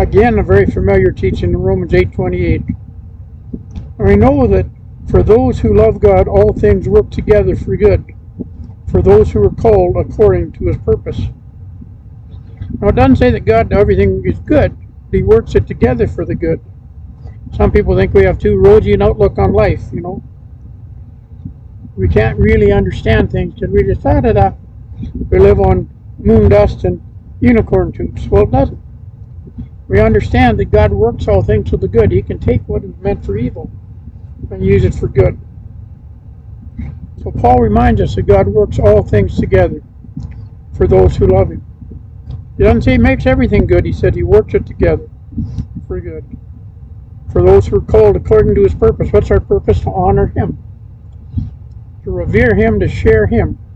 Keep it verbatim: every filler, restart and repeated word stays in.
Again, a very familiar teaching in Romans eight twenty-eight. And we know that for those who love God, all things work together for good, for those who are called according to his purpose. Now, it doesn't say that God, everything is good. He works it together for the good. Some people think we have too rosy an outlook on life, you know. We can't really understand things because we just thought that we live on moon dust and unicorn tubes. Well, it doesn't. We understand that God works all things for the good. He can take what is meant for evil and use it for good. So Paul reminds us that God works all things together for those who love him. He doesn't say he makes everything good. He said he works it together for good. For those who are called according to his purpose. What's our purpose? To honor him, to revere him, to share him,